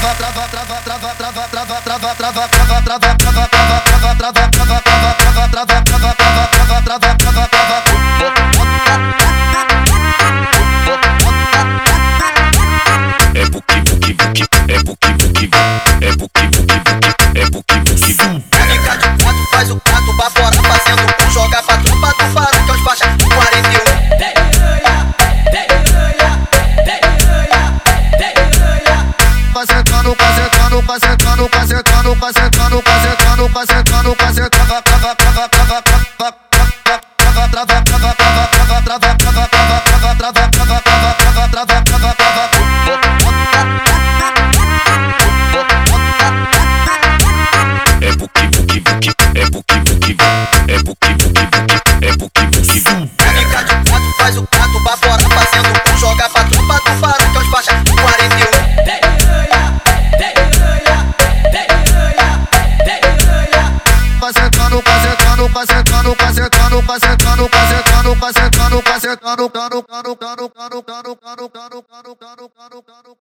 Faz o prato, bafora fazendo um, joga pra tropa do farol, que é os faixa 41. Passetando, Faz o prato, bafora fazendo um, joga pra tropa do farol, que é os faixa 41. passetando,